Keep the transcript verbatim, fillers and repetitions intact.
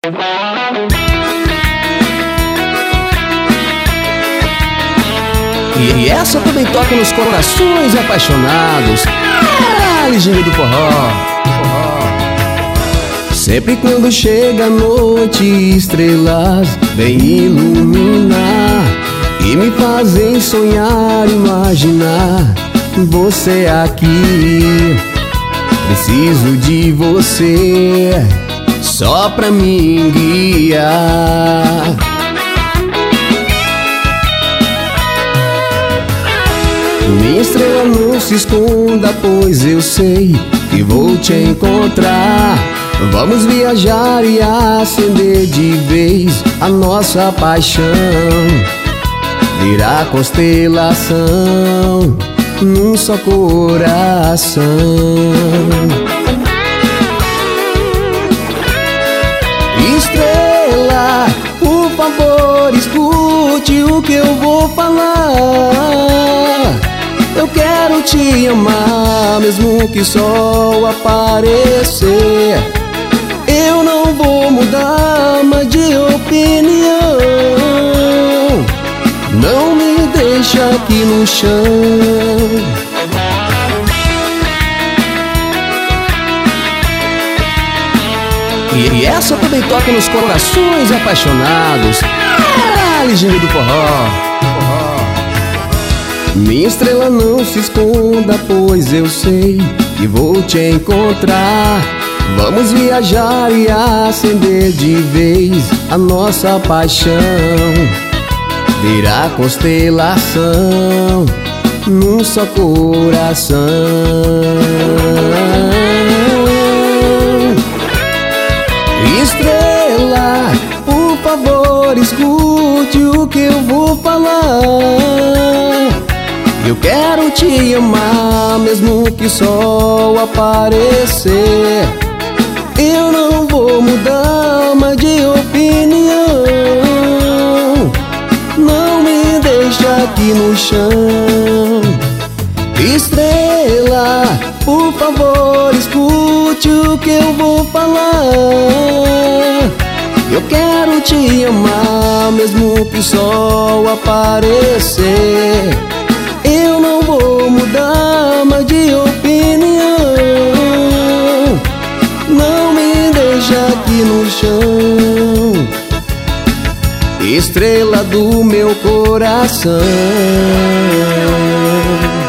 E essa também toca nos corações apaixonados. Ah, Liginho do forró. Sempre quando chega a noite, estrelas vêm iluminar e me fazem sonhar, imaginar você aqui. Preciso de você só pra me guiar. Minha estrela, não se esconda, pois eu sei que vou te encontrar. Vamos viajar e acender de vez a nossa paixão. Virar constelação num só coração. Estrela, por favor, escute o que eu vou falar. Eu quero te amar, mesmo que o sol aparecer. Eu não vou mudar mais de opinião. Não me deixa aqui no chão. E essa também toca nos corações apaixonados. Ah, Liginho do forró. Minha estrela, não se esconda, pois eu sei que vou te encontrar. Vamos viajar e acender de vez a nossa paixão. Virar constelação num só coração. Estrela, por favor, escute o que eu vou falar. Eu quero te amar, mesmo que o sol aparecer. Eu não vou mudar mais de opinião. Não me deixa aqui no chão. Estrela, por favor, escute o que eu vou falar. Eu quero te amar, mesmo que o sol aparecer. Eu não vou mudar mais de opinião. Não me deixa aqui no chão. Estrela do meu coração.